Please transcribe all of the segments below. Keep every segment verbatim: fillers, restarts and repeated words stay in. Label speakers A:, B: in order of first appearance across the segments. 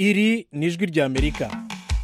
A: iri ni ijwi ry'Amerika.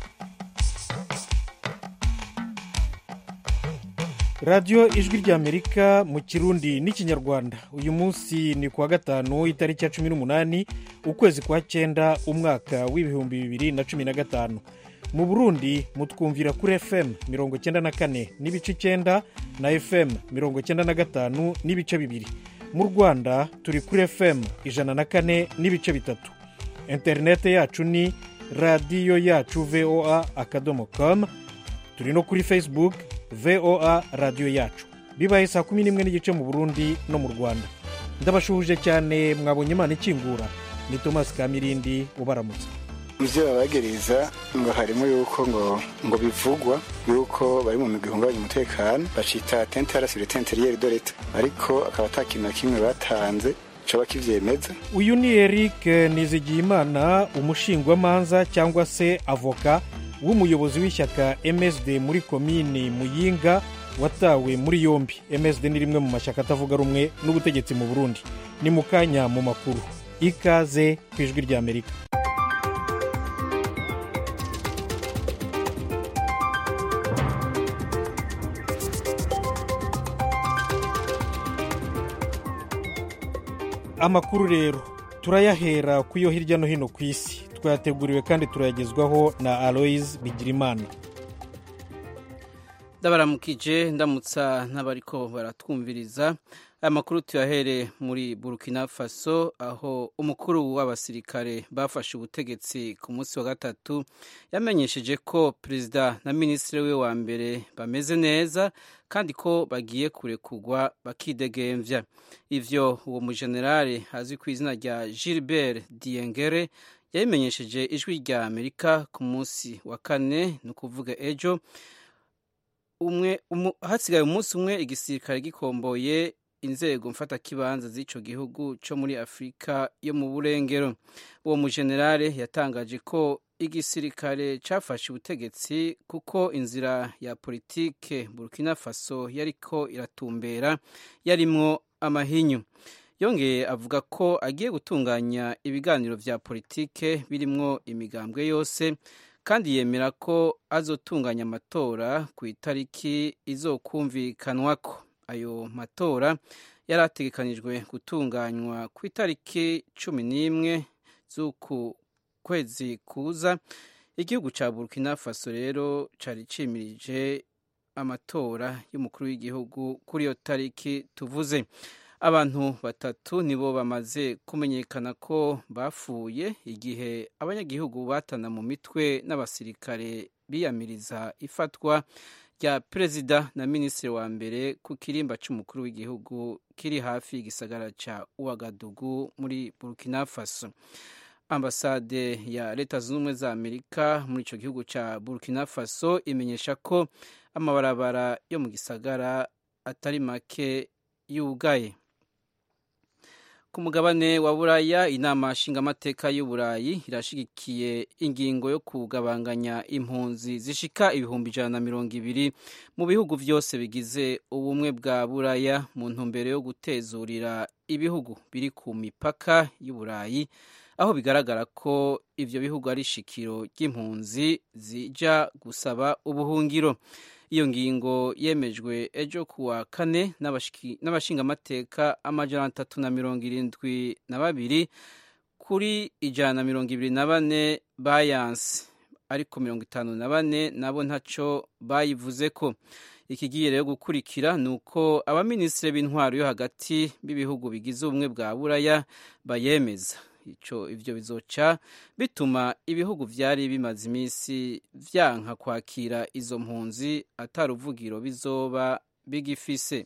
A: radiyo ijwi ry'Amerika mu kirundi n'ikinyarwanda. Uyu munsi ni kuwa gatanu itariki ya cumi n'umunani ukwezi kwa cyenda umwaka w'ibihumbi bibiri na cumi na gatanu. Mu Burundi mutwumvira kuri F M mirongo cyenda na kane n'ibice icyenda na F M mirongo cyenda na gatanu n'ibice bibiri. Mu Rwanda turi kuri F M ijana na kane n'ibice bitatu. Interinete yacu ni radiyo yacu voa akadomo com. Turi no kuri Facebook voa radiyo yacu. Bibaye saa kumi n'imwe n'igice mu Burundi no mu Rwanda. Ndabashuhuje cyane, mwabonye Imana ikingura. Ni Thomas Kamirindi ubaramutse.
B: Muvyo babagereza ngo harimo yuko ngo ngo bivugwa yuko bari mu migihungabanya umutekano bacita tentara sur tenteriere de l'État, ariko akaba atakintu kimwe batanze cyo bakivyemeza.
A: Uyu ni Eric Nizigiyimana, umushingwamanza cyangwa se avoka w'umuyobozi w'ishyaka M S D muri komini Muyinga watawe muri yombi. M S D ni rimwe mu mashyaka atavuga rumwe n'ubutegetsi mu Burundi. Ni mukanya mu makuru. Ikaze kwijwi ry'Amerika. Amakuru rero turayahera kuyo hirya no hino ku isi. Twateguriwe kandi turayagezwaho na Aloise Bigirimana.
C: Ndabaramukije ndamutsa n'abariko baratwumviriza. Aya makuru tuyahere muri Burkina Faso, aho umukuru w'abasirikare bafashe ubutegetsi ku munsi wa gatatu yamenyesheje ko perezida na minisitiri we wa mbere bameze neza kandi ko bagiye kurekugwa bakidegemvya. Ivyo uwo mujenerali azwi ku izina rya Gilbert Diengere yabimenyesheje ijwi rya Amerika ku munsi wa kane, ni ukuvuga ejo. umwe umu, hasigaye umunsi umwe igisirikare gikomboye inzego mfatakibanza z'ico gihugu cyo muri Afrika yo mu burengero. Uwo mujenerali yatangaje ko igisirikare cafashe ubutegetsi kuko inzira ya politike Burkina Faso yariko iratumbera yarimwo amahinyu. Yongeye avuga ko agiye gutunganya ibiganiro vya politike birimwo imigambwe yose, kandi yemera ko azotunganya amatora ku itariki izokumvikanwako. Ayo matora yarategekanijwe gutunganywa ku itariki cumi n'imwe z'uku kwezi kuza. Igihugu ca Burkina Faso rero cari cimirije amatora y'umukuru w'igihugu kuri iyo tariki tuvuze. Abantu batatu nibo bamaze kumenyekana ko bapfuye igihe abanyagihugu batana mu mitwe n'abasirikare biyamiriza ifatwa rya perezida na minisitiri wa mbere ku kirimba c'umukuru w'igihugu kiri hafi y'igisagara ca Ouagadougou muri Burkina Faso. Ambasade ya Leta Zunze Ubumwe za Amerika muri ico gihugu ca Burkina Faso imenyesha ko amabarabara yo mu gisagara atari make yugaye. Ku mugabane wa Buraya, inama nshingamateka y'Uburayi irashigikiye ingingo yo kugabanganya impunzi zishika ibihumbi ijana na mirongo ibiri mu bihugu vyose bigize ubumwe bwa Buraya mu ntumbero yo gutezurira ibihugu biri ku mipaka y'Uburayi, aho bigaragara ko ivyo bihugu ari shikiro ry'impunzi zija gusaba ubuhungiro. Iyo ngingo yemejwe ejo kuwa kane n'abashingamateka amajana atatu na mirongo irindwi na babiri kuri ijana na mirongo ibiri na bane bayanse, ariko mirongo itanu na bane nabo ntaco bayivuzeko. Ikigiye rero gukurikira ni uko abaminisitiri b'intwaro yo hagati b'ibihugu bigize ubumwe bwa Buraya bayemeza. Ico ivyo bizoca bituma ibihugu vyari bimaze iminsi vyanka kwakira izo mpunzi ataruvugiro bizoba bigifise.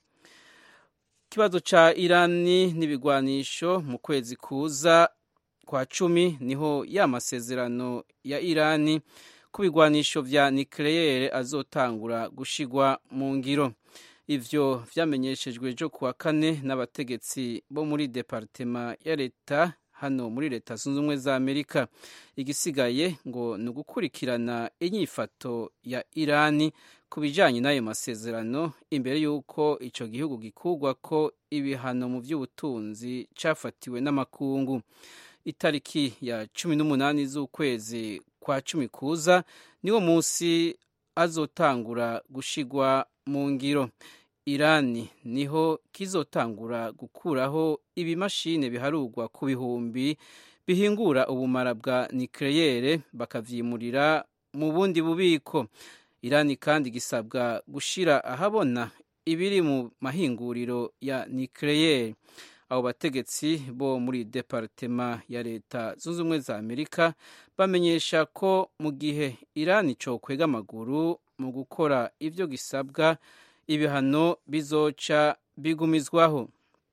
C: Kibazo ca Irani n'ibigwanisho, mu kwezi kuza kwa cumi niho ya masezerano ya Irani ku bigwanisho vya nucleaire azotangura gushigwa mu ngiro. Ivyo vyamenyeshejwe ejo kuwa kane n'abategetsi bo muri departema ya leta hano muri Leta Zunze Ubumwe za Amerika. Igisigaye ngo ni ugukurikirana inyifato ya Irani ku bijanye n'ayo masezerano imbere y'uko ico gihugu gikugwa ko ibihano mu vy'ubutunzi cafatiwe n'amakungu. itariki ya cumi n'umunani z'ukwezi kwa cumi kuza niwo munsi azotangura gushigwa mu ngiro. Irani niho kizotangura gukuraho ibimashine biharurwa ku bihumbi bihingura ubumara bwa nucleaire bakavyimurira mu bundi bubiko. Irani kandi gisabwa gushira ahabona ibiri mu mahinguriro ya nucleaire. Abo bategetsi bo muri departema ya leta zunze ubumwe za Amerika bamenyesha ko mu gihe Irani cokwega amaguru mu gukora ivyo gisabwa, ibihano bizoca bigumizwaho.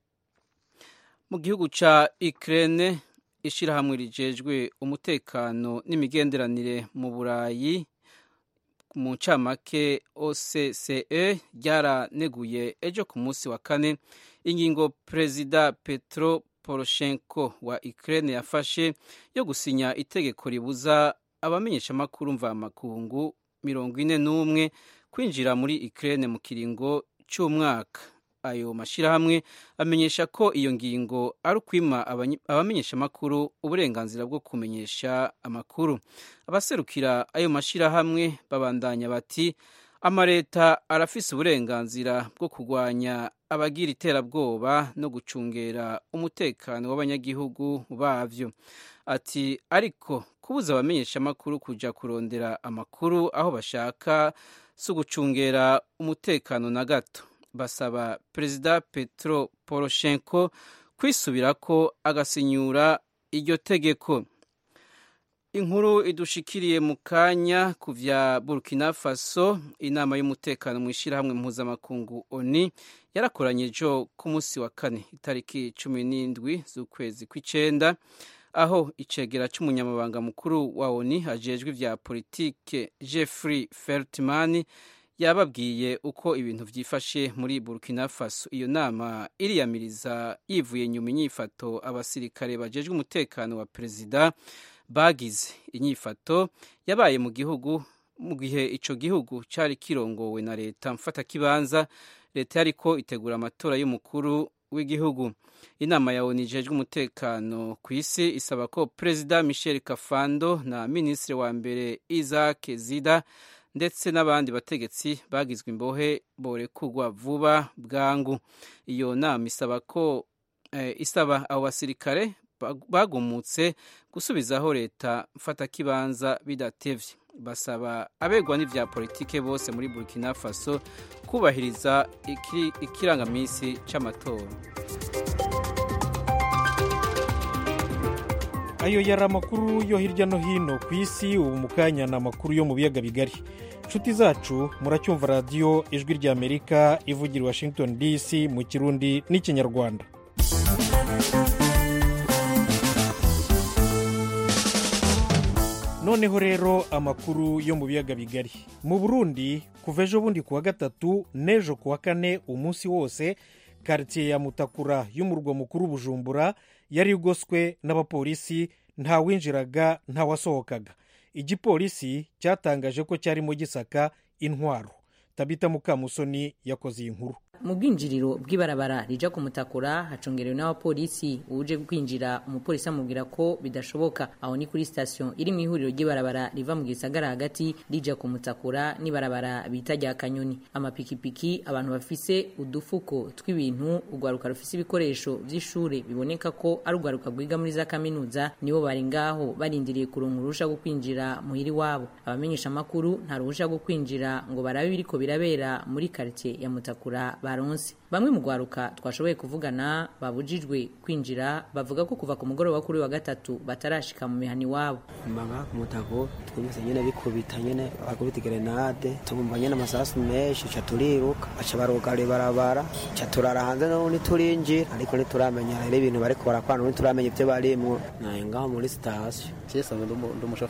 C: Mu gihugu ca Ukraine, ishirahamwe rijejwe umutekano n'imigenderanire mu Burayi mu ncamake O C C E ryaraneguye ejo ku munsi wa kane ingingo Perezida Petro Poroshenko wa Ukraine yafashe yo gusinya itegeko ribuza abamenyeshamakuru mvamakungu mirongo ine n'umwe kwinjira muri Ukraine mu kiringo c'umwaka. Ayo mashirahamwe amenyesha ko iyo ngingo ari ukwima abamenyeshamakuru uburenganzira bwo kumenyesha amakuru. Abaserukira ayo mashirahamwe babandanya bati amareta arafise uburenganzira bwo kurwanya abagira iterabwoba no gucungera umutekano w'abanyagihugu bavyo. Ati ariko kubuza abamenyeshamakuru kuja kurondera amakuru aho bashaka si ugucungera umutekano na gato. Basaba Perezida Petro Poroshenko kwisubirako agasinyura iryo tegeko. Inkuru idushikiriye mu kanya ku vya Burkina Faso, inama y'umutekano mu ishirahamwe mpuzamakungu O N U yarakoranye ejo ku munsi wa kane itariki cumi n'indwi z'ukwezi kw'icenda, aho icegera c'umunyamabanga mukuru wa O N U ajejwe ivya politike Jeffrey Feltman yababwiye uko ibintu vyifashe muri Burkina Faso. Iyo nama iriyamiriza yivuye nyuma inyifato abasirikare bajejwe umutekano wa perezida bagize. Inyifato yabaye mu gihugu mu gihe ico gihugu cari kirongowe na leta mfata kibanza, leta yariko itegura amatora y'umukuru w'igihugu. Inama ya O N U ijejwe umutekano ku isi isaba ko Perezida Michel Kafando na Minisitiri wa mbere Isaac Zida ndetse n'abandi bategetsi bagizwe imbohe borekurwa vuba bwangu. Iyo nama isaba ko eh, isaba abo basirikare bagumutse gusubizaho leta mfata kibanza bidatevye. Basaba abegwa n'ivya politike bose muri Burkina Faso kubahiriza iki, ikirangamisi c'amatora.
A: Ayo yari amakuru yo hirya no hino ku isi. Ubu mu kanya ni amakuru yo mu biyaga bigari. Nshuti zacu, muracyumva radiyo ijwi ry'Amerika ivugira Washington D C mu Kirundi n'Ikinyarwanda. Noneho rero amakuru yo mu biyaga bigari. Mu Burundi kuva ejo bundi kuwa gatatu n'ejo kuwa kane umunsi wose, quartier ya Mutakura y'umurwa mukuru Bujumbura yari igoswe n'abapolisi, nta winjiraga nta wasohokaga. Igipolisi cyatangaje ko cyarimo gisaka intwaro. Tabita Mukamusoni yakoze iyi nkuru.
D: Mu bwinjiriro bw'ibarabara rija ku Mutakura hacungerewe n'abapolisi. Uje kwinjira umupolisi amubwira ko bidashoboka. Aho ni kuri station iri mu ihuriro ry'ibarabara riva mu gisagara hagati rija ku Mutakura n'ibarabara bita rya Kanyoni. Amapikipiki, abantu bafise udufuko tw'ibintu, ugwaruka rufise ibikoresho vy'ishure biboneka ko ari ugwaruka rwiga muri za kaminuza, nibo bari ngaho barindiriye kuronka uruhusha rwo kwinjira muhiri wabo. Abamenyesha makuru nta ruhusha rwo kwinjira ngo barabe biriko birabera muri quartier ya Mutakura baronse. Bamwe mu gwaruka twashoboye kuvugana babujijwe kwinjira bavuga ko kuva ku mugoroba kuri wa gatatu batarashika mu mihani wabo.
E: Mbanga ku Mutago twumvise nyene bikubita nyene bakubita grenade, tubumva nyene amasasu menshi, cha turiruka aca barogare barabara, cha turara hanze no ni turinjira, ariko ni turamenya rero ibintu bariko barakwana, ni turamenya ivyo barimo. Naye ngaho muri station
F: cyese ndo umushoferi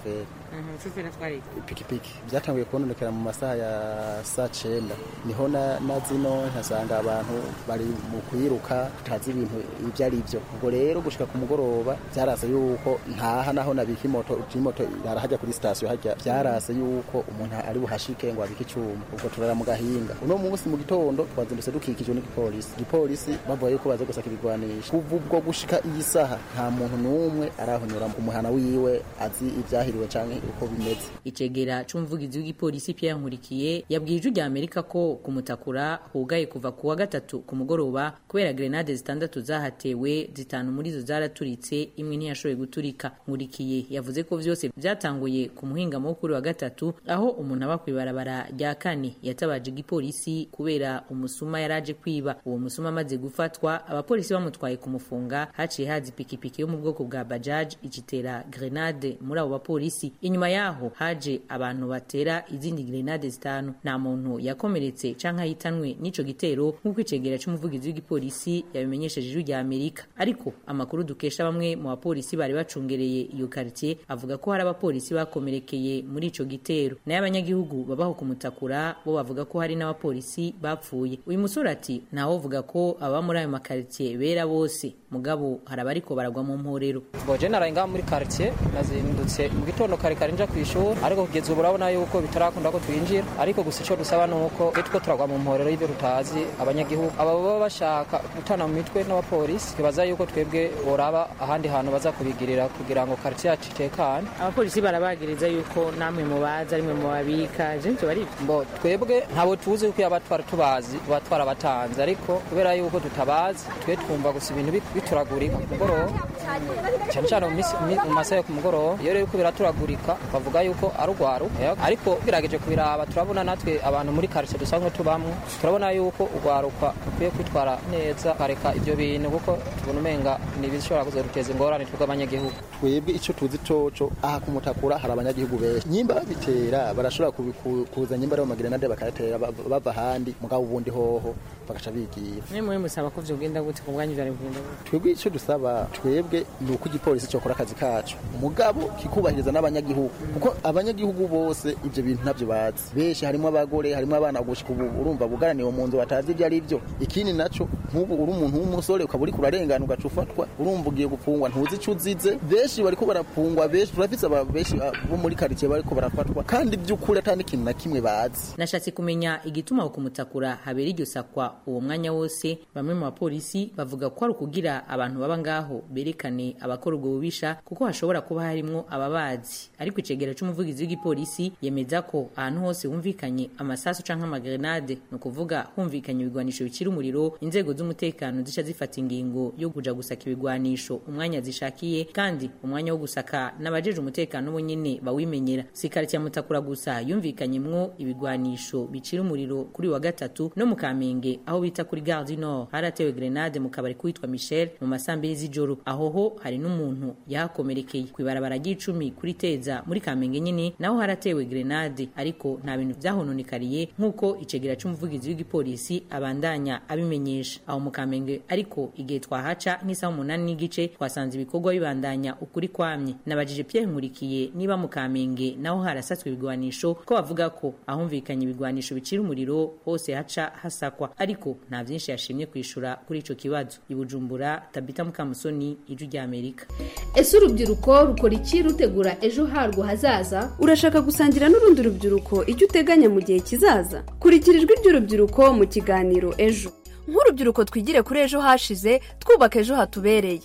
D: umushoferi atwara
F: ipikipiki byatanguye kononekera mu masaha ya saa cenda niho na, na zino nkasanga abantu bari mu kwiruka tutazi ibintu ibyo ari byo ubwo rero gushika ku mugoroba byarase yuko ntaha naho nabika imoto imoto yarahajya kuri station hajya byarase yuko umuntu ari buhashike ngo abike icuma ubwo turara mu gahinga uno munsi mu gitondo twazindutse dukikijwe n'igipolisi igipolisi bavuga yuko baza gusaka ibigwanisha kuva ubwo gushika iyi saha nta muntu n'umwe arahonyura mu muhana wiwe azi ibyahiriwe canke uko bimeze.
D: Icegera c'umuvugizi w'igipolisi Pierre Nkurikiye yabwiye ijwi rya Amerika ko kumutakura hugaye kuva kuwa gatatu ku mugoroba kubera grenade zitandatu zahatewe zitanu muri zo zaraturitse imwe ntiyashoboye guturika. Nkurikiye yavuze ko vyose byatanguye ku muhinga mukuru wa gatatu aho umuntu aba kwibarabara rya kane yatabaje igipolisi kubera umusuma yaraje kwiba. Uwo musuma amaze gufatwa abapolisi bamutwaye kumufunga haciye hazi pikipiki yo mu bwoko bwa Bajaj igitera grenade muri abo bapolisi. Inyuma yaho haje abantu batera izindi grenade zitanu. Nta muntu yakomeretse canka yitanwe n'ico gitero nk'uko icegera c'umuvugizi w'igipolisi yabimenyesheje ijwi rya Amerika. Ariko amakuru dukesha bamwe mu bapolisi bari bacungereye iyo quartier avuga ko hari abapolisi bakomerekeye muri ico gitero. Naye abanyagihugu babaho kumutakura bo bavuga ko hari n'abapolisi bapfuye. Uyu musore ati ntawo uvuga ko aba muri ayo makartier bera bose mugabo harabariko baragwa mu mporero.
G: Boje narainga muri quartier nazindutse mu gitondo kare kare nja kwishura ariko kugeza ubu urabona yuko bitarakunda ko twinjira ariko gusa ico dusaba nuko etwo turagwa mu mporero y'ibyo rutazi abanyagihugu aba baba bashaka gutana mu mitwe n'abapolisi kibaza yuko twebwe boraba ahandi hantu baza kubigirira kugira ngo quartier yacu itekane.
D: Abapolisi barabagiriza yuko namwe mu baza ari mwe mu babika je nzo bari
G: mbo twebwe ntabo tuzi uko yabatwara tubazi batwara batanze ariko kubera yuko tutabazi twe twumva gusa ibintu bituragurika kugoro cyane cyane mu masaha ku mugoroba iyo rero ko biraturagurika bavuga yuko arugwaru ariko birageje kubiraba turabona natwe abantu muri quartier dusanzwe tubamwe turabona yuko ugwaruka ukwiye kwitwara neza kareka ibyo bintu kuko tubona umenga nibishobora kuzoruteza ingorane tw'abanyagihugu.
F: Twebwe ico tuzi coco aha kumutakura hari abanyagihugu benshi nyimba bitera barashobora kuza nyimba ari mu grenade bakatera bava handi mugabo ubundi hoho bagaca bigira.
D: Mwe mwe musaba ko vyogenda gute kubwanyu vyari kugenda
F: twebwe ico dusaba twebwe nuko igipolisi cyo kora akazi kacu mugabo kikubahiriza n'abanyagihugu kuko abanyagihugu bose ivyo bintu navyo bazi benshi harimo abagore harimo abana gushika ubu urumva bugaraniwe mu nzu batazi ibyo ari byo. Ikindi naco nk'ubu uri umuntu w'umusore ukaburi kurarengana ugacufatwa urumva ugiye gupfungwa ntuzi ico uzize benshi bariko barapfungwa benshi turafise benshi bo muri quartier bariko barafatwa kandi by'ukuri atani kintu na kimwe bazi.
D: Nashatse kumenya igituma kumutakura habera iryo sakwa uwo mwanya wose. Bamwe mu bapolisi bavuga ko ari kugira abantu baba ngaho berekane abakora ubwo bubisha kuko hashobora kuba harimo ababazi. Ariko icegera c'umuvugizi w'igipolisi yemeza ko ahantu hose humvikanye amasasu canke amagrenade no kuvuga humvikanye ibigwanisho bikira umuriro inzego z'umutekano zica zifata ingingo yo kuja gusaka ibigwanisho umwanya zishakiye kandi umwanya wo gusaka n'abajeje umutekano bo nyene bawimenyera. Sikariti ya Mutakura gusa yumvikanyemwo ibigwanisho bicira umuriro kuri wa gatatu no mu Kamenge aho bita kuri Gare du Nord haratewe grenade mu kabari kwitwa Michel mu masambiri z'ijoro. Aho ho hari n'umuntu yakomerekeye kwibarabara ry'icumi kuri Teza muri Kamenge nyene naho haratewe grenade ariko nta bintu byahononekariye nkuko icegera c'umuvugizi w'igipolisi abandanya abimenyesha. Aho mu Kamenge ariko igihe twahaca nk'isaha umunani n'igice twasanze ibikorwa bibandanya ukuri kwamye. Nabajije Pierre Nkurikiye niba mu Kamenge naho harasatswe ibigwanisho ko bavuga ko ahumvikanye ibigwanisho bicira umuriro hose haca hasakwa ariko nta byinshi yashimye kwishura kuri ico kibazo. Ibujumbura Tabita Mukamusoni ijwi rya Amerika.
H: Ese urubyiruko rukora iki rutegura ejo harwo hazaza? Urashaka gusangira n'urundi rubyiruko icyo uteganya mu gihe kizaza? Kurikira ijwi ry'urubyiruko mu kiganiro ejo. Nk'urubyiruko twigire kuri ejo hashize twubaka ejo hatubereye.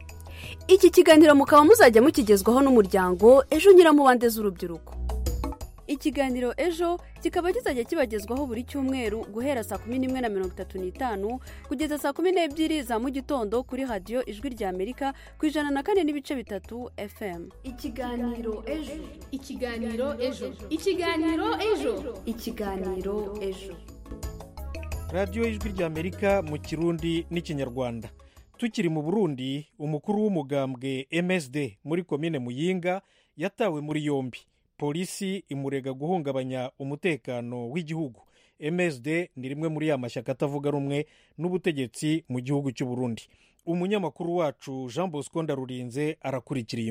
H: Iki kiganiro mukaba muzajya mukigezwaho n'umuryango Ejo Nyiramubande z'urubyiruko. Ikiganiro ejo kikaba kizajya kibagezwaho buri cyumweru guhera saa kumi n'imwe na mirongo itatu n'itanu kugeza saa kumi n'ebyiri za mu gitondo kuri radio Ijwi rya Amerika ku ijana na kane n'ibice bitatu F M. Ikiganiro ejo. Ikiganiro ejo. Ikiganiro ejo. Ikiganiro ejo.
A: Radio Ijwi rya Amerika mu Kirundi n'ikinyarwanda. Tukiri mu Burundi, umukuru w'umugambwe M S D muri komine Muyinga yatawe muri yombi. Polisi imurega guhungabanya umutekano w'igihugu. M S D ni rimwe muri ya mashyaka atavuga rumwe n'ubutegetsi mu gihugu cy'u Burundi. Umunyamakuru wacu Jean Bosco Ndarurinze arakurikira iyi nkuru.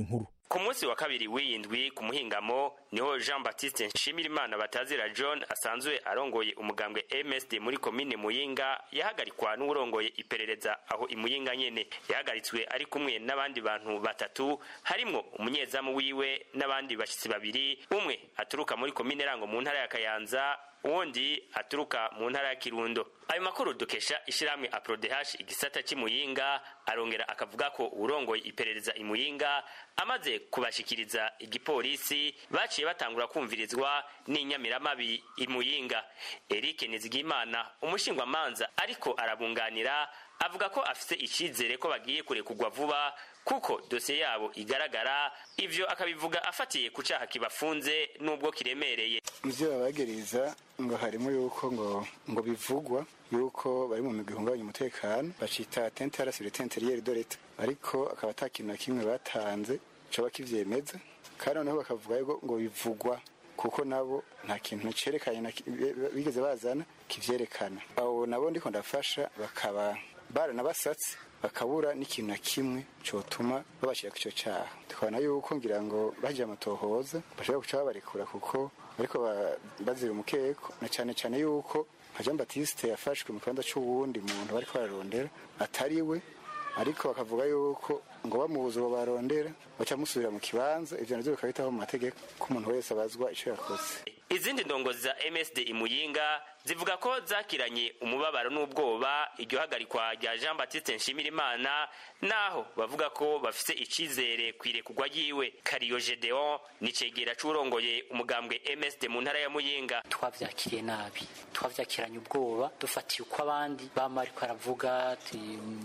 I: ku munsi wa kabiri w'indwi ku muhingamo niho Jean Baptiste Nshimirimana Batazira John asanzwe arongoye umugambwe M S D muri komine Muyinga yahagarikwa n'urongoye iperereza aho imuyinga nyene. Yahagaritswe ari kumwe n'abandi bantu batatu harimo umunyezamu wiwe n'abandi bashitsi babiri, umwe aturuka muri komine Rango mu ntara ya Kayanza, uwundi aturuka mu ntara ya Kirundo. Ayo makuru dukesha ishiramwe Aprodehash igisata c'imuyinga, arongera akavuga ko urongoye iperereza imuyinga amaze kubashikiriza igipolisi baciye batangura kumvirizwa n'inyamiramabi imuyinga. Eric Nizigimana umushingwa manza ariko arabunganira avuga ko afise icizere ko bagiye kure kugwa vuba kuko dosiye yabo igaragara, ivyo akabivuga afatiye ku caha kibafunze nubwo kiremereye.
B: Muvyo babagereza ngo harimo yuko ngo ngo bivugwa yuko bari mu migihungabanya umutekano bacita atteinte à la sûreté intérieure de l'État, ariko akaba atakintu na kimwe batanze co bakivyemeza, kandi noneho bakavuga ngo bivugwa kuko nabo nta kintu cerekanye bigeze bazana kivyerekana. Abo nabo ndiko ndafasha bakaba baranabasatse bakabura n'ikintu na kimwe cyotuma babashira ku cyo cyaha. Tukabona yuko ngira ngo baje amatohoza bashaka guca barekura kuko ariko bazira umukeko, na cyane cyane yuko Jean Baptiste yafashwe mu kanda cy'uwundi muntu bari kwararondera atari we, ariko bakavuga yuko ngo bamubuza uwo barondera bacamusubira mu kibanza. Ivyo navyo bikabitaho mu mategeko ko umuntu wese abazwa ico yakoze.
I: Izindi ndongozi za M S D imuyinga zivuga ko zakiranye umubabaro n'ubwoba iryo hagarikwa rya Jean Baptiste Nshimirimana, naho bavuga ko bafise icizere kwire kugwa yiwe. Kariyo Gedeon ni cegera c'urongoye umugambwe M S D mu ntara ya Muyinga.
J: Twavyakiriye nabi, twavyakiranye ubwoba dufatiye uko abandi bamari ko aravuga ati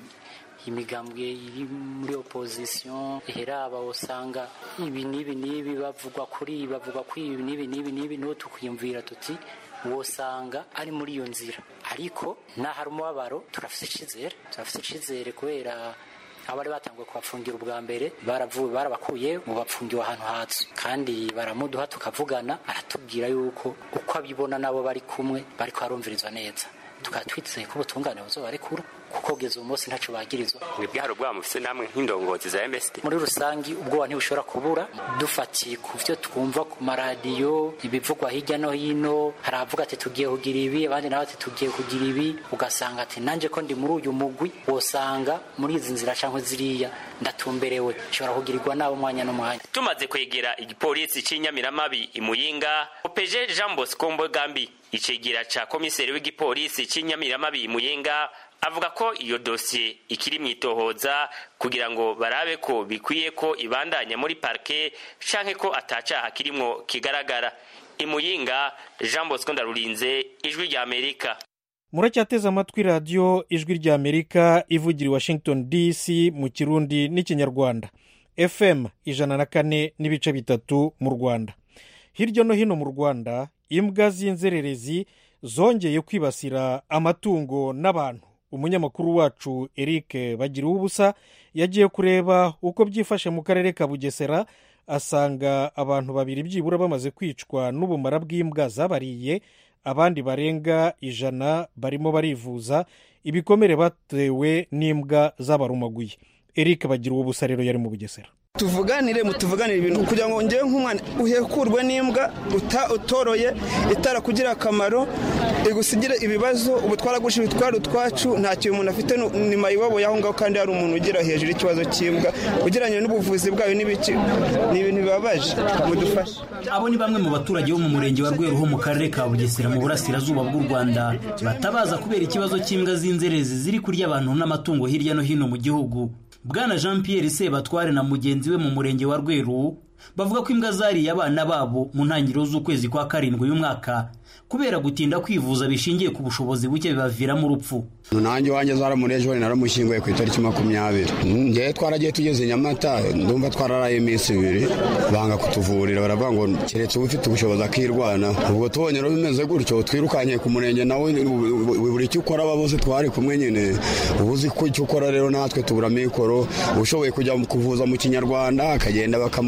J: imigambwe iri muri opposition heraba usanga ibi nibi nibi bavugwa kuri bavugwa kuri ibi nibi nibi nibi no tukiyumvira tuti wosanga ari muri iyo nzira, ariko nahari umubabaro turafise icizere turafise icizere kubera abari batangwe kubafungira ubwa mbere baravuye barabakuye mu bapfungiwe ahantu hatsu, kandi baramuduha tukavugana aratubwira yuko uko abibona nabo bari kumwe bari kwarumvirizwa neza, tukatwitse ko butungane buzobarekura kuko geze umunsi ntaco bagirizwa.
I: Mwebwe hari ubwa mufise namwe nk'indongozi za M S D?
J: Muri rusangi ubwoba ntibushobora kubura, dufatiye ku vyo twumva ku maradiyo ibivugwa hirya no hino, haravuga ati tugiye kugira ibi, abandi nawe ati tugiye kugira ibi, ugasanga ati nanje ko ndi muri uyu mugwi, wosanga muri izi nzira canke ziriya ndatumberewe, ishobora kugirirwa nabo mwanya no mwanya.
I: Tumaze kwegera igipolisi c'inyamiramabi imuyinga, O P G Jean Bosco Mbogambi icegera ca komiseri w'igipolisi c'inyamiramabi imuyinga avuga ko iyo dossier ikiri mwitohoza kugira ngo barabe ko bikwiye ko ibandanya muri parquet canke ko atacaha kirimwo kigaragara. Imuyinga, Jean Bosco Ndarurinze, Ijwi rya Amerika.
A: Muracyateza amatwi radio Ijwi rya Amerika ivugira i Washington D C mu Kirundi n'ikinyarwanda. F M ijana na kane n'ibice bitatu mu Rwanda. Hirya no hino mu Rwanda imbwa z'inzererezi zongeye kwibasira amatungo n'abantu. Umunyamakuru wacu Eric Bagira ubusa yagiye kureba uko byifashe mu karere ka Bugesera, asanga abantu babiri byibura bamaze kwicwa n'ubumara bw'imbwa zabariye, abandi barenga ijana barimo barivuza ibikomere batewe n'imbwa zabarumaguye. Eric Bagira ubusa rero yari mu Bugesera.
K: Tuvuganire mutuvuganire ibintu kugira ngo ngewe nk'umwana uhekurwe n'imbwa utoroye itara kugira akamaro igusigire ibibazo ubu twaragusha ibitwaro twacu nta kintu umuntu afite ni mayiwabo yaho ngaho, kandi hari umuntu ugira hejuru ikibazo cy'imbwa ugeranye n'ubuvuzi bwayo n'ibiki ni ibintu bibabaje. Mudufashe.
L: Abo ni bamwe mu baturage bo mu murenge wa Rweruho mu karere ka Bugesera mu burasirazuba bw'u Rwanda batabaza kubera ikibazo cy'imbwa z'inzerezi ziri kurya abantu n'amatungo hirya no hino mu gihugu. Bwana Jean Pierre Sebatware na mugenzi we mu murenge wa Rweru bavuga ko imbwa zariye abana babo mu ntangiriro z'ukwezi kwa karindwi uyu mwaka kubera gutinda kwivuza bishingiye ku bushobozi buke bibaviramo urupfu.
M: Nanjye wanjye zaramureje naramushyinguye ku itariki makumyabiri. Ngiye twaragiye tugeze Nyamata, ndumva twararaye iminsi ibiri banga kutuvurira, baravuga ngo keretse ufite ubushobozi akirwana. Ubwo tubonye rero bimeze gutyo twirukanye ku murenge nawe buri cyo ukora babose twari kumwe nyine, ubuzi ko icyo ukora rero natwe tubura mikoro, ushoboye kujya kuvuza mu Kinyarwanda akagenda bakamugombo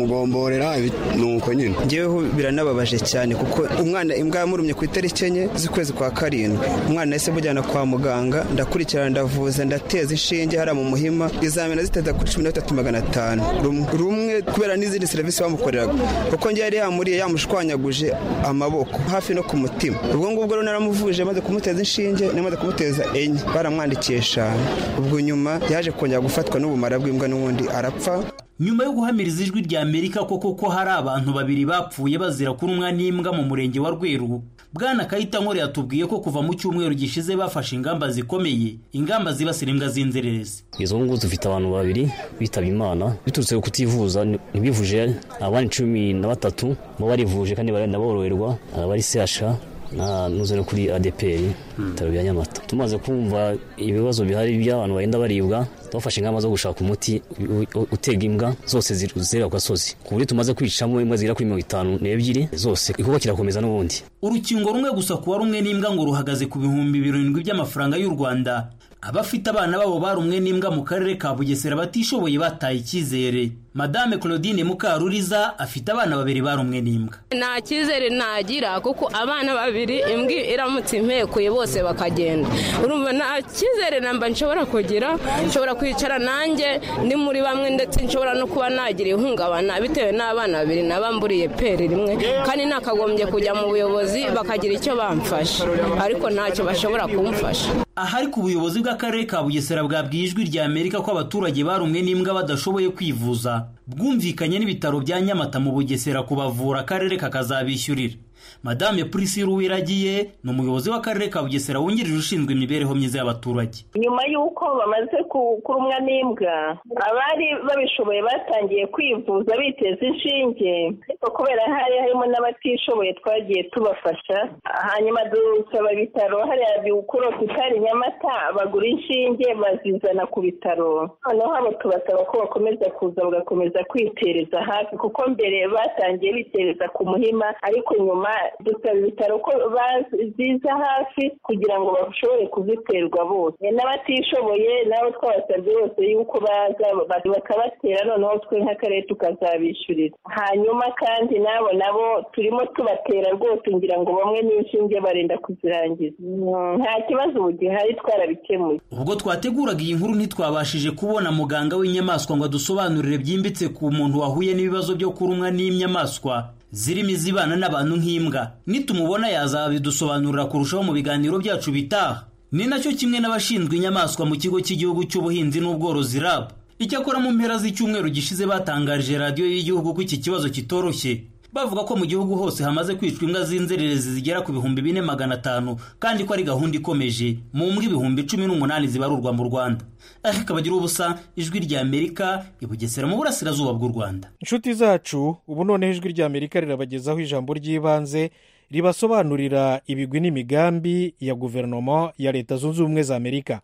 M: kuduhorera nuko nyine
K: ngeweho biranababaje cyane kuko umwana imbwa yamurumye ku itariki enye z'ukwezi kwa karindwi umwana yahise mujyana kwa muganga ndakurikirana ndavuza ndateza inshinge hariya mu muhima izamena ziteza kuri cumi na bitatu magana atanu rumwe kubera n'izindi serivisi bamukoreraga kuko ngewe yari yamuriye yamushwanyaguje amaboko hafi no ku mutima ubwo ngubwo rero naramuvuje maze kumuteza inshinge namaze kumuteza enye baramwandikiye eshanu ubwo nyuma yaje kongera gufatwa n'ubumara bw'imbwa n'ubundi arapfa.
L: Nyuma yo guhamiriza ijwi rya Amerika koko ko hari abantu babiri bapfuye bazira kurumwa n'imbwa mu murenge wa Rweru, Bwana Kayita Nkore yatubwiye ko kuva mu cyumweru gishize bafashe ingamba zikomeye, ingamba zibasira imbwa z'inzererezi.
N: Izo ngo zifite abantu babiri bitaba Imana biturutse kutivuza, ntibivuje abandi cumi na batatu bo barivuje kandi barenda boroherwa, bari C H na nuze no kuri A D P R bitaro bya Nyamata. Tumaze kumva ibibazo bihari by'abantu bagenda baribwa, twafashe ingamba zo gushaka umuti utega imbwa zose zirera kwa sozi. Ku buryo tumaze kwicamo imbwa zira kuri mirongo itanu n'ebyiri zose, ikuba kirakomeza n'ubundi.
L: Urukingo rumwe gusa kuwa rumwe n'imbwa ngo ruhagaze ku bihumbi birindwi by'amafaranga y'u Rwanda. Abafite abana babo barumwe n'imbwa mu karere ka Bugesera batishoboye bataye icyizere. Madame Claudine Mukaruriza afite abana babiri barumwe n'imbwa.
O: Nta cyizere nagira kuko abana babiri imbwa iramutse impekuye bose bakagenda. Urumva nta cyizere namba nshobora kugira, nshobora kwicara nanjye ndi muri bamwe ndetse nshobora no kuba nagira ihungabana bitewe n'abana babiri nabamburiye pere rimwe kandi nakagombye kujya mu buyobozi bakagira icyo bamfasha ariko ntacyo bashobora kumfasha.
L: Ahari ku buyobozi bw'akarere ka Bugesera bwabwiye ijwi rya Amerika ko abaturage barumwe n'imbwa badashoboye kwivuza, bwumvikanye n'ibitaro bya Nyamata mu Bugesera kubavura akarere kakazabishyurira. Madame Priscilla Uwiragiye ni umuyobozi w'akarere ka Bugesera wungirije ushinzwe imibereho myiza y'abaturage.
P: Nyuma y'uko bamaze kurumwa n'imbwa, abari babishoboye batangiye kwivuza biteza inshinge, ariko kubera hari harimo n'abatishoboye twagiye tubafasha. Hanyuma dusaba ibitaro hariya by'ukuro tutari Nyamata bagura inshinge bazizana ku bitaro. Noneho abo tubasaba ko bakomeza kuza bagakomeza kwitereza hafi kuko mbere batangiye bitereza ku Muhima ariko nyuma dusaba ibitaro ko baziza hafi kugira ngo bashobore kuziterwa bose. N'abatishoboye nabo twabasabye bose yuko baza bakabatera noneho twe nk'akarere tukazabishyurira. Hanyuma kandi nabo nabo turimo tubatera rwose ngira ngo bamwe n'inshinge barenda kuzirangiza. Nta kibazo ubu gihari twarabikemuye.
L: Ubwo twateguraga iyi nkuru ntitwabashije kubona muganga w'inyamaswa ngo adusobanurire byimbitse ku muntu wahuye n'ibibazo byo kurumwa n'inyamaswa zirimo izibana n'abantu nk'imbwa. Nitumubona yazabidusobanurira kurushaho mu biganiro byacu bitaha. Ni nacyo kimwe n'abashinzwe inyamaswa mu kigo cy'igihugu cy'ubuhinzi n'ubworozi R A B. Icyakora mu mpera z'icyumweru gishize batangarije radiyo y'igihugu ko iki kibazo kitoroshye, bavuga ko mu gihugu hose hamaze kwicwa imbwa z'inzererezi zigera ku bihumbi bine magana atanu kandi ko ari gahunda ikomeje mu mbwa ibihumbi cumi n'umunani zibarurwa mu Rwanda. Ariko bagira ubusa ijwi rya Amerika i Bugesera mu burasirazuba bw'u Rwanda.
A: Inshuti zacu, ubu noneho ijwi rya Amerika rirabagezaho ijambo ry'ibanze ribasobanurira ibigwi n'imigambi ya guverinoma ya Leta Zunze Ubumwe za Amerika.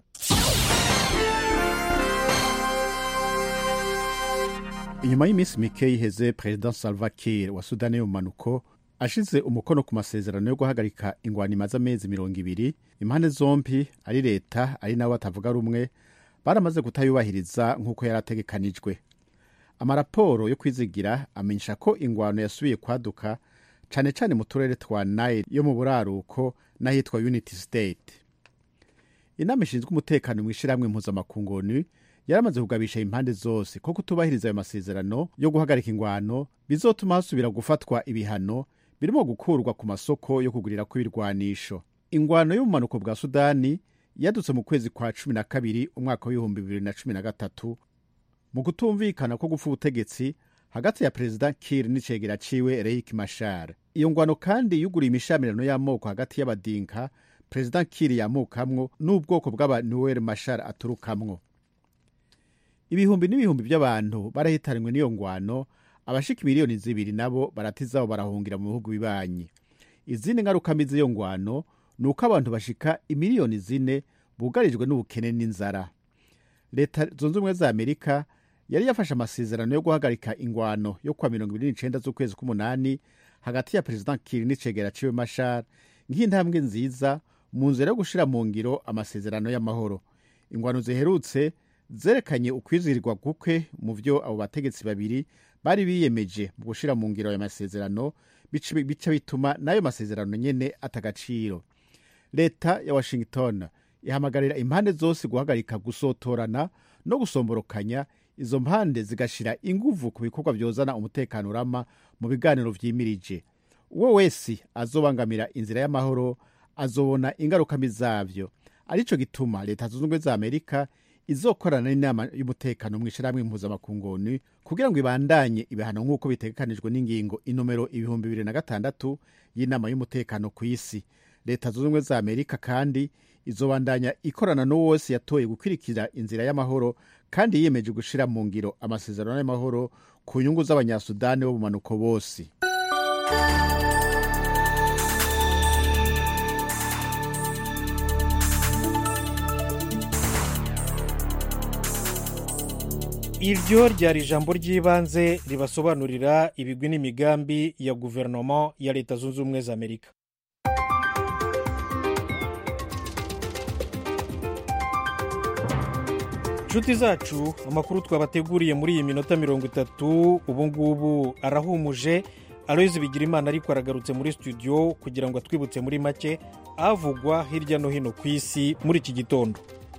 Q: Inyuma y'iminsi mike iheze President Salva Kiir wa Sudani y'Ubumanuko ashize umukono ku masezerano yo guhagarika ingwano imaze amezi mirongo ibiri, impande zombi ari leta ari nabo batavuga rumwe baramaze kutayubahiriza nk'uko yarategekanijwe. Amaraporo yo kwizigira amenyesha ko ingwano yasubiye kwaduka cane cane mu turere twa Nile yo mu buraruko n'ahitwa Unity State. Inama ishinzwe umutekano mu ishiramwe mpuzamakungu yaramaze kugabisha impande zose ko kutubahiriza ayo masezerano yo guhagarika ingwano bizotuma hasubira gufatwa ibihano birimo gukurwa ku masoko yo kugurira kw'ibirwanisho. Ingwano y'ubumanuko bwa Sudani yadutse mu kwezi kwa cumi na kabiri umwaka w'ibihumbi bibiri na cumi na gatatu mu kutumvikana ko gupfa ubutegetsi hagati ya President Kiir n'icegera ciwe Riek Machar. Iyo ngwano kandi yuguriye imishamirano y'amoko hagati y'abadinka President Kiir yamukamwo n'ubwoko bw'abanuel Machar aturukamwo. Ibihumbi n'ibihumbi by'abantu barahitanywe n'iyo ngwano, abashika miliyoni zibiri nabo baratizaho barahungira mu bihugu bibanyi. Izindi ngaruka mbi z'iyo ngwano nuko abantu bashika imiliyoni zine bugarijwe n'ubukene n'inzara. Leta Zunze Ubumwe za Amerika yari yafashe amasezerano yo guhagarika ingwano yo kwa mirongo ibiri n'icenda z'ukwezi k'umunani hagati ya President Kiir n'icegera ciwe Machar nk'intambwe nziza mu nzira yo gushira mu ngiro amasezerano y'amahoro. Ingwano ziherutse zerekanye ukwizirirwa guke mu vyo abo bategetsi babiri bari biyemeje mu gushira mu ngiro aya masezerano bica bituma n'ayo masezerano nyene atagaciro. Leta ya Washington ihamagarira impande zose guhagarika gusotorana no gusomborokanya, izo mpande zigashira inguvu ku bikorwa vyozana umutekano urama mu biganiro vyimirije. Uwo wese azobangamira inzira y'amahoro azobona ingaruka mbi zavyo. Arico gituma Leta Zunze Ubumwe za Amerika izokorana n'inama y'umutekano mw'ishirahamwe mpuzamakungu kugira ngo ibandanye ibihano nk'uko bitegekanijwe n'ingingo inomero ibihumbi bibiri na gatandatu y'inama y'umutekano ku isi. Leta Zunze Ubumwe za Amerika kandi izobandanya ikorana n'uwo wese yatoye gukwirikira inzira y'amahoro kandi yiyemeje gushira mu ngiro amasezerano y'amahoro ku nyungu z'abanyasudani bo mu manuko bose.
A: Iryo ryari ijambo ry'ibanze ribasobanurira ibigwi n'imigambi ya guverinoma ya Leta Zunze Ubumwe za Amerika. Nshuti zacu, amakuru twabateguriye muri iyi minota mirongo itatu ubu ngubu arahumuje. Aloyizi Bigirimana ariko aragarutse muri studio kugira ngo atwibutse muri make avugwa hirya no hino ku isi muri iki gitondo.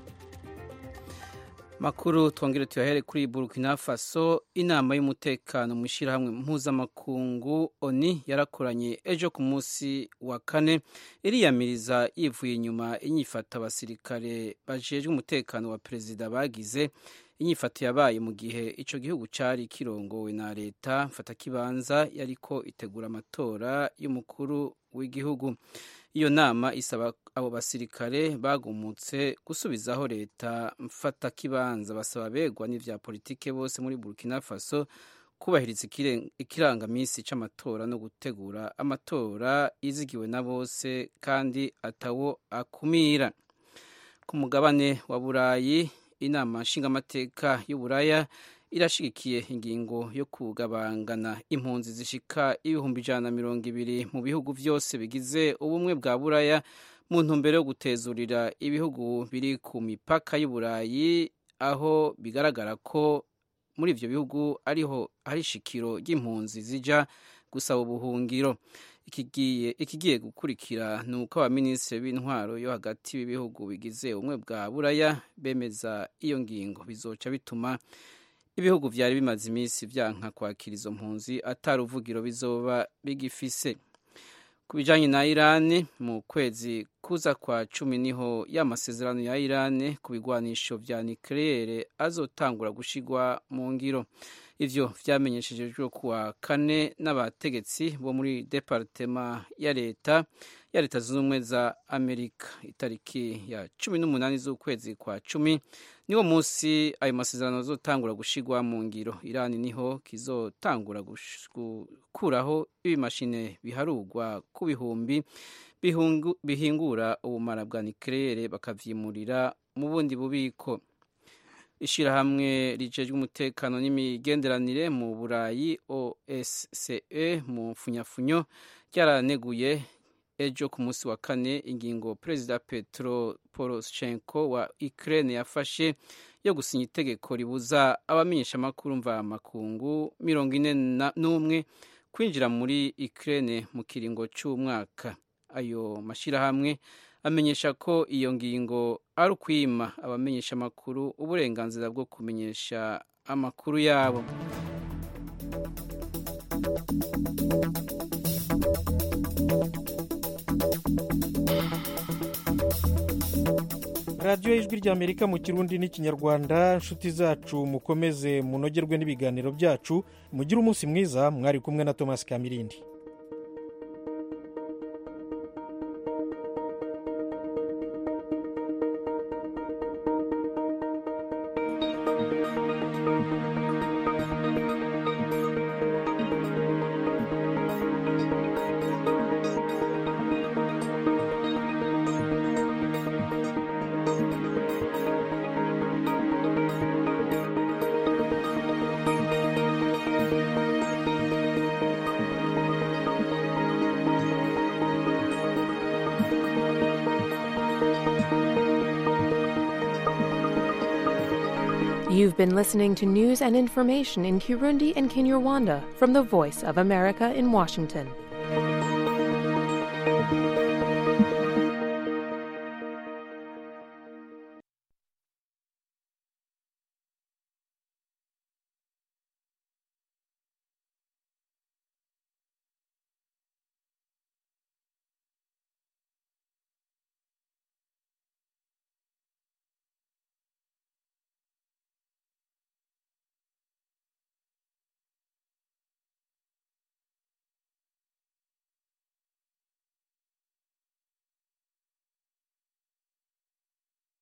C: Makuru twongere tuyahere kuri Burkina Faso. Inama y'umutekano mu ishirahamwe mpuzamakungu O N U yarakoranye ejo ku munsi wa kane iriyamiriza yivuye inyuma inyifata abasirikare bajejwe umutekano wa perezida bagize. Inyifato yabaye mu gihe ico gihugu cari kirongowe na leta mfatakibanza yariko itegura amatora y'umukuru w'igihugu. Iyo nama isaba abo basirikare bagumutse gusubizaho leta mfatakibanza, basaba begwa n'ivya politike bose muri Burkina Faso kubahiriza ikirangamisi c'amatora no gutegura amatora yizigiwe na bose kandi atawo akumira. Ku mugabane wa Burayi, inama nshingamateka y'Uburaya irashigikiye ingingo yo kugabangana impunzi zishika ibihumbi ijana na mirongo ibiri mu bihugu vyose bigize ubumwe bwa Buraya mu ntumbero yo gutezurira ibihugu biri ku mipaka y'Uburayi, aho bigaragara ko muri ivyo bihugu ariho hari ishikiro ry'impunzi zija gusaba ubuhungiro. Ikigiye ikigiye gukurikira nuko abaminisitiri b'intwaro yo hagati y'ibihugu bigize ubumwe bwa Buraya bemeza iyo ngingo. Bizoca bituma ibihugu vyari bimaze iminsi vyanka kwakira izo mpunzi ataruvugiro bizoba bigifise. Ku bijanye na Iran, mu kwezi kuza kwa cumi niho y'amasezerano ya Iran ku bigwanisho vya nucleaire azotangura gushigwa mu ngiro. Ivyo vyamenyeshejwe kuwa kane n'abategetsi bo muri departema ya leta ya Leta Zunze Ubumwe za Amerika. Itariki ya cumi n'umunani z'ukwezi kwa cumi niwo munsi ayo masezerano azotangura gushigwa mu ngiro. Iran niho kizotangura gukuraho ibimashine biharugwa ku bihumbi bihingura ubumara bwa nucleaire bakavyimurira mu bundi bubiko. Ishirahamwe rijejwe umutekano n'imigenderanire mu Burayi O S C E mu mfunyafunyo ryaraneguye ejo ku munsi wa kane ingingo Perezida Petro Poroshenko wa Ukraine yafashe yo gusinya itegeko ribuza abamenyesha amakuru mva makungu mirongo ine n'umwe kwinjira muri Ukraine mu kiringo c'umwaka. Ayo mashirahamwe amenyesha ko iyo ngingo ari ukwima abamenyesha amakuru uburenganzira bwo kumenyesha amakuru yabo.
A: radiyo y'ijwi ry'Amerika mu Kirundi n'Ikinyarwanda. Nshuti zacu mukomeze munogerwe n'ibiganiro byacu, mugire umunsi mwiza. Mwari kumwe na Thomas Kamirindi.
R: You've been listening to news and information in Kirundi and Kinyarwanda from the Voice of America in Washington.